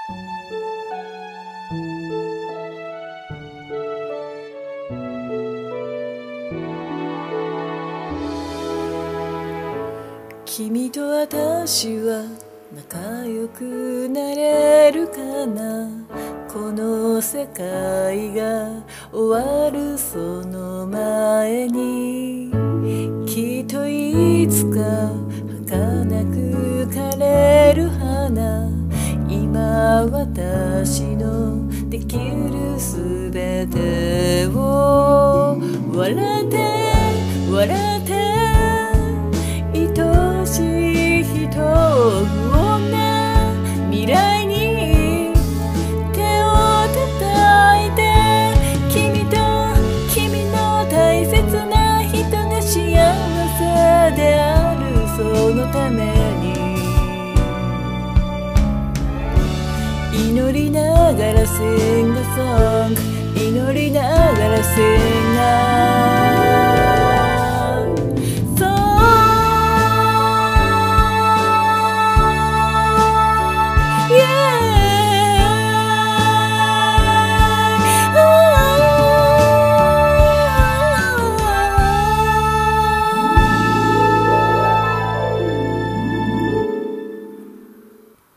君と私は仲良くなれるかな。この世界が終わるその前に、きっといつか儚く枯れる花。今私のできるすべてを笑って笑って愛しい人をな未来に手を叩いて、君の大切な人が幸せであるそのために、祈りながら Sing a song 祈りながら Sing